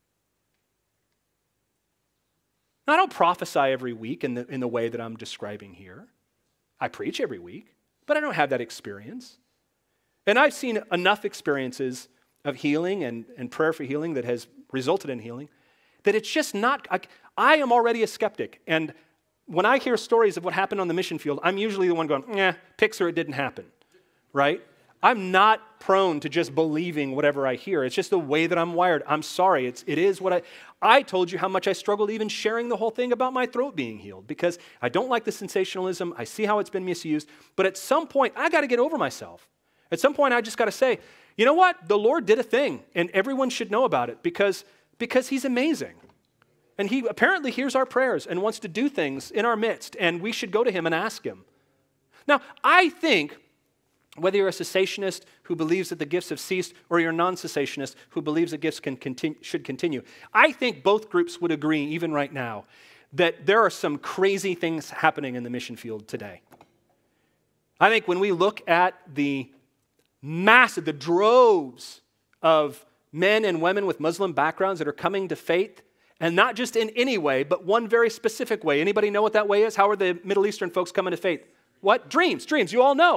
Now, I don't prophesy every week in the, in the way that I'm describing here. I preach every week, but I don't have that experience. And I've seen enough experiences of healing and, and prayer for healing that has resulted in healing that it's just not, I, I am already a skeptic. And when I hear stories of what happened on the mission field, I'm usually the one going, eh, Pixar, it didn't happen, right? I'm not prone to just believing whatever I hear. It's just the way that I'm wired. I'm sorry. It's, it is what I, I told you how much I struggled even sharing the whole thing about my throat being healed because I don't like the sensationalism. I see how it's been misused. But at some point, I got to get over myself. At some point, I just got to say, you know what? The Lord did a thing, and everyone should know about it because, because he's amazing. And he apparently hears our prayers and wants to do things in our midst, and we should go to him and ask him. Now, I think whether you're a cessationist who believes that the gifts have ceased or you're a non-cessationist who believes that gifts can continue, should continue, I think both groups would agree, even right now, that there are some crazy things happening in the mission field today. I think when we look at the massive, the droves of men and women with Muslim backgrounds that are coming to faith, and not just in any way, but one very specific way. Anybody know what that way is? How are the Middle Eastern folks coming to faith? What? Dreams, dreams. You all know.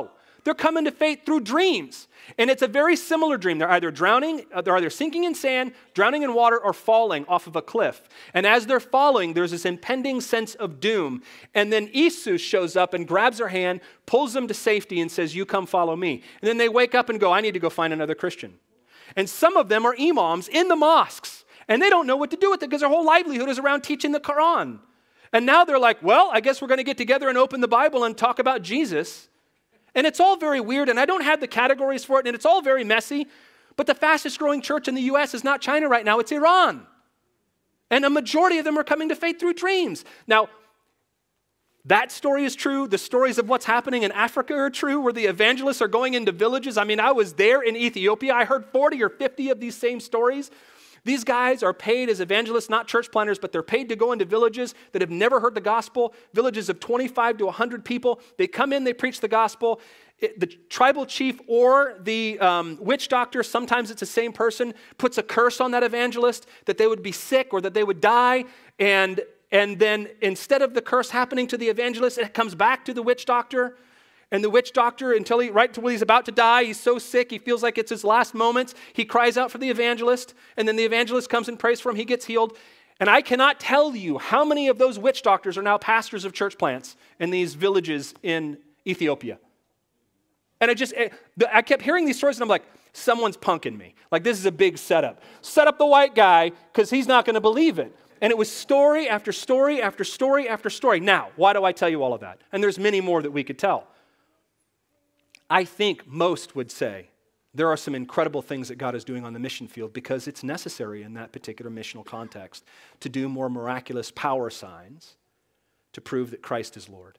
They're coming to faith through dreams. And it's a very similar dream. They're either drowning, they're either sinking in sand, drowning in water, or falling off of a cliff. And as they're falling, there's this impending sense of doom. And then Isus shows up and grabs their hand, pulls them to safety, and says, you come follow me. And then they wake up and go, I need to go find another Christian. And some of them are imams in the mosques. And they don't know what to do with it because their whole livelihood is around teaching the Quran. And now they're like, well, I guess we're going to get together and open the Bible and talk about Jesus. And it's all very weird, and I don't have the categories for it, and it's all very messy. But the fastest growing church in the U S is not China right now, it's Iran. And a majority of them are coming to faith through dreams. Now, that story is true. The stories of what's happening in Africa are true, where the evangelists are going into villages. I mean, I was there in Ethiopia. I heard forty or fifty of these same stories. These guys are paid as evangelists, not church planners, but they're paid to go into villages that have never heard the gospel, villages of twenty-five to one hundred people. They come in, they preach the gospel. It, the tribal chief or the um, witch doctor, sometimes it's the same person, puts a curse on that evangelist that they would be sick or that they would die. And, and then instead of the curse happening to the evangelist, it comes back to the witch doctor. And the witch doctor, until he, right till he's about to die, he's so sick, he feels like it's his last moments. He cries out for the evangelist, and then the evangelist comes and prays for him. He gets healed. And I cannot tell you how many of those witch doctors are now pastors of church plants in these villages in Ethiopia. And I just, I kept hearing these stories, and I'm like, someone's punking me. Like, this is a big setup. Set up the white guy, because he's not going to believe it. And it was story after story after story after story. Now, why do I tell you all of that? And there's many more that we could tell. I think most would say there are some incredible things that God is doing on the mission field because it's necessary in that particular missional context to do more miraculous power signs to prove that Christ is Lord.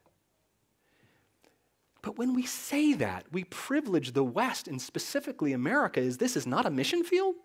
But when we say that, we privilege the West, and specifically America, as this is not a mission field.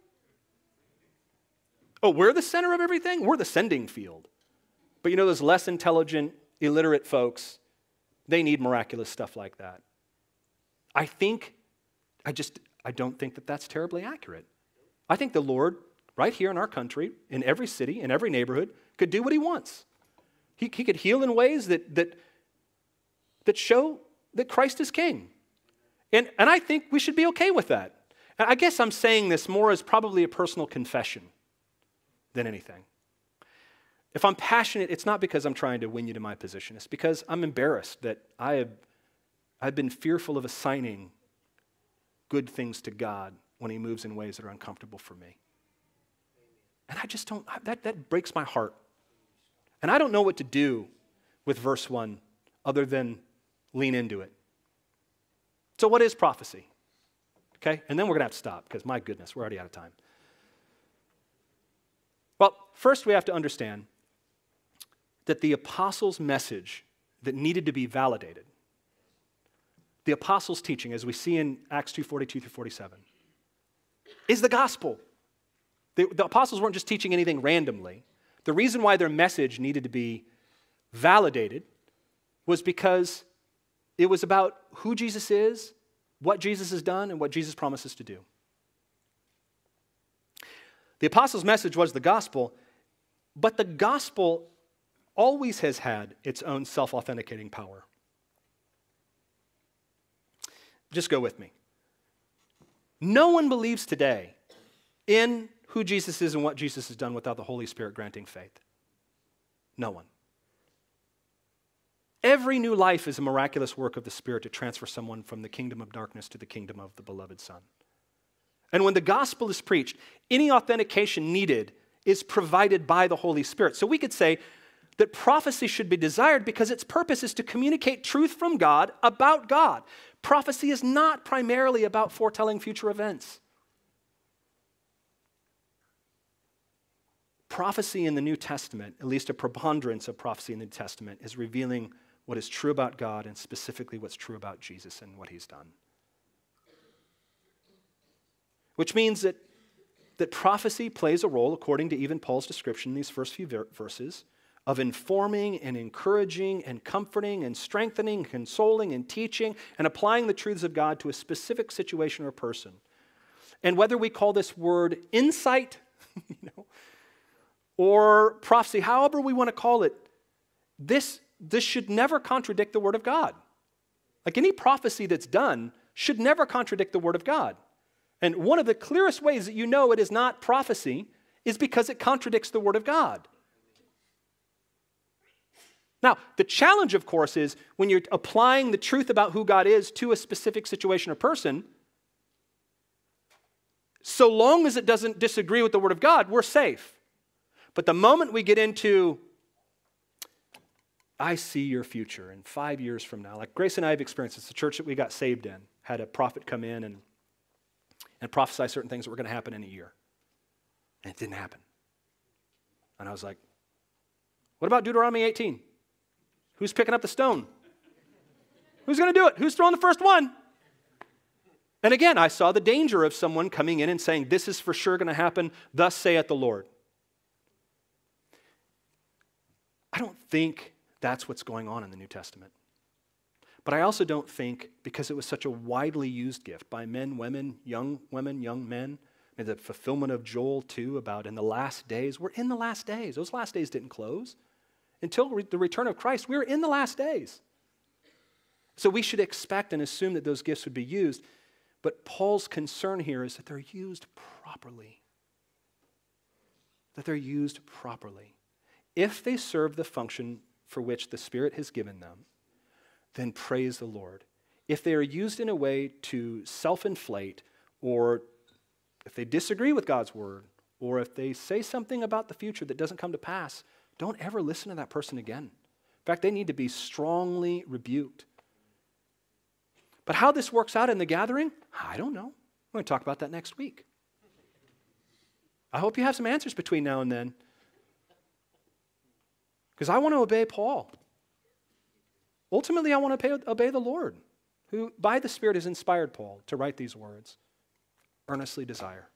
Oh, we're the center of everything? We're the sending field. But you know, those less intelligent, illiterate folks, they need miraculous stuff like that. I think, I just, I don't think that that's terribly accurate. I think the Lord, right here in our country, in every city, in every neighborhood, could do what he wants. He, he could heal in ways that, that, that show that Christ is king. And, and I think we should be okay with that. And I guess I'm saying this more as probably a personal confession than anything. If I'm passionate, it's not because I'm trying to win you to my position. It's because I'm embarrassed that I have I've been fearful of assigning good things to God when he moves in ways that are uncomfortable for me. And I just don't, that, that breaks my heart. And I don't know what to do with verse one other than lean into it. So what is prophecy? Okay, and then we're going to have to stop because my goodness, we're already out of time. Well, first we have to understand that the apostles' message that needed to be validated, the apostles' teaching, as we see in Acts two forty-two through forty-seven, is the gospel. The, the apostles weren't just teaching anything randomly. The reason why their message needed to be validated was because it was about who Jesus is, what Jesus has done, and what Jesus promises to do. The apostles' message was the gospel, but the gospel always has had its own self-authenticating power. Just go with me. No one believes today in who Jesus is and what Jesus has done without the Holy Spirit granting faith. No one. Every new life is a miraculous work of the Spirit to transfer someone from the kingdom of darkness to the kingdom of the beloved Son. And when the gospel is preached, any authentication needed is provided by the Holy Spirit. So we could say that prophecy should be desired because its purpose is to communicate truth from God about God. Prophecy is not primarily about foretelling future events. Prophecy in the New Testament, at least a preponderance of prophecy in the New Testament, is revealing what is true about God and specifically what's true about Jesus and what he's done. Which means that, that prophecy plays a role, according to even Paul's description in these first few ver- verses, of informing and encouraging and comforting and strengthening, consoling and teaching and applying the truths of God to a specific situation or person. And whether we call this word insight, you know, or prophecy, however we want to call it, this, this should never contradict the Word of God. Like any prophecy that's done should never contradict the Word of God. And one of the clearest ways that you know it is not prophecy is because it contradicts the Word of God. Now, the challenge, of course, is when you're applying the truth about who God is to a specific situation or person, so long as it doesn't disagree with the Word of God, we're safe. But the moment we get into, I see your future in five years from now, like Grace and I have experienced, it's the church that we got saved in, had a prophet come in and, and prophesy certain things that were going to happen in a year. And it didn't happen. And I was like, what about Deuteronomy eighteen? Who's picking up the stone? Who's going to do it? Who's throwing the first one? And again, I saw the danger of someone coming in and saying, this is for sure going to happen, thus saith the Lord. I don't think that's what's going on in the New Testament. But I also don't think, because it was such a widely used gift by men, women, young women, young men, and the fulfillment of Joel two about in the last days, we're in the last days. Those last days didn't close. Until re- the return of Christ, we're in the last days. So we should expect and assume that those gifts would be used. But Paul's concern here is that they're used properly. That they're used properly. If they serve the function for which the Spirit has given them, then praise the Lord. If they are used in a way to self-inflate, or if they disagree with God's word, or if they say something about the future that doesn't come to pass, don't ever listen to that person again. In fact, they need to be strongly rebuked. But how this works out in the gathering, I don't know. We're going to talk about that next week. I hope you have some answers between now and then. Because I want to obey Paul. Ultimately, I want to obey the Lord, who by the Spirit has inspired Paul to write these words. Earnestly desire.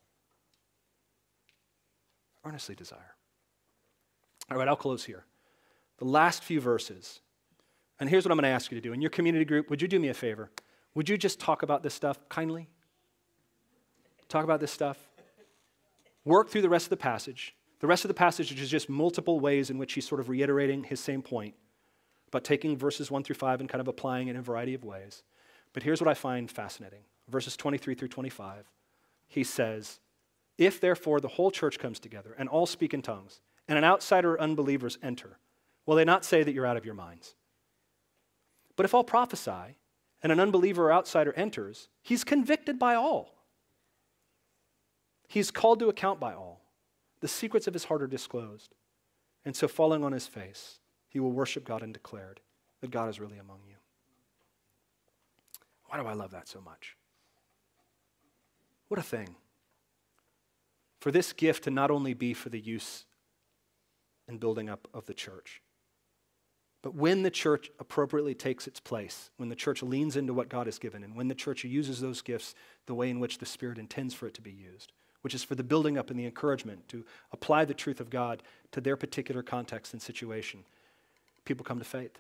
Earnestly desire. All right, I'll close here. The last few verses. And here's what I'm going to ask you to do. In your community group, would you do me a favor? Would you just talk about this stuff kindly? Talk about this stuff. Work through the rest of the passage. The rest of the passage is just multiple ways in which he's sort of reiterating his same point, but taking verses one through five and kind of applying it in a variety of ways. But here's what I find fascinating. Verses twenty-three through twenty-five, he says, if therefore the whole church comes together and all speak in tongues, and an outsider or unbelievers enter, will they not say that you're out of your minds? But if all prophesy, and an unbeliever or outsider enters, he's convicted by all. He's called to account by all. The secrets of his heart are disclosed. And so falling on his face, he will worship God and declared that God is really among you. Why do I love that so much? What a thing. For this gift to not only be for the use and building up of the church, but when the church appropriately takes its place, when the church leans into what God has given, and when the church uses those gifts the way in which the Spirit intends for it to be used, which is for the building up and the encouragement to apply the truth of God to their particular context and situation, people come to faith.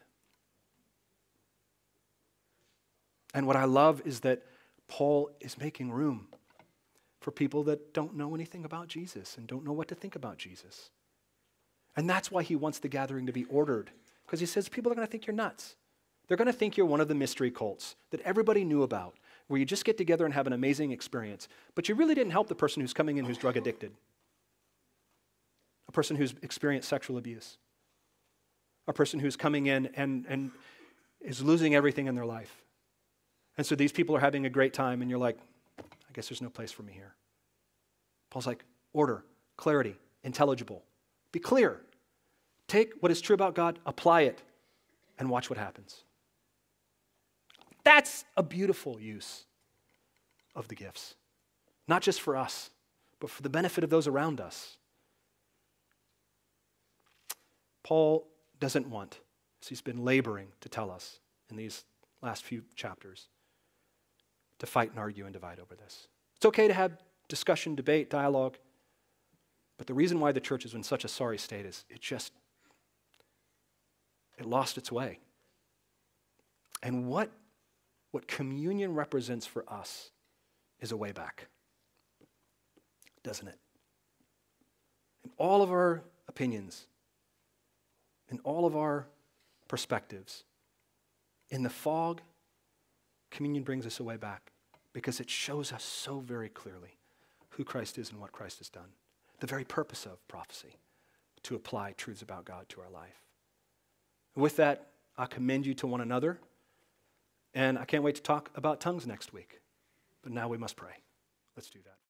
And what I love is that Paul is making room for people that don't know anything about Jesus and don't know what to think about Jesus. And that's why he wants the gathering to be ordered, because he says people are going to think you're nuts. They're going to think you're one of the mystery cults that everybody knew about, where you just get together and have an amazing experience, but you really didn't help the person who's coming in who's drug addicted, a person who's experienced sexual abuse, a person who's coming in and, and is losing everything in their life. And so these people are having a great time, and you're like, I guess there's no place for me here. Paul's like, order, clarity, intelligible. Be clear. Take what is true about God, apply it, and watch what happens. That's a beautiful use of the gifts. Not just for us, but for the benefit of those around us. Paul doesn't want, as he's been laboring to tell us in these last few chapters, to fight and argue and divide over this. It's okay to have discussion, debate, dialogue, but the reason why the church is in such a sorry state is it just, it lost its way. And what, what communion represents for us is a way back, doesn't it? In all of our opinions, in all of our perspectives, in the fog Communion brings us a way back because it shows us so very clearly who Christ is and what Christ has done. The very purpose of prophecy, to apply truths about God to our life. With that, I commend you to one another, and I can't wait to talk about tongues next week. But now we must pray. Let's do that.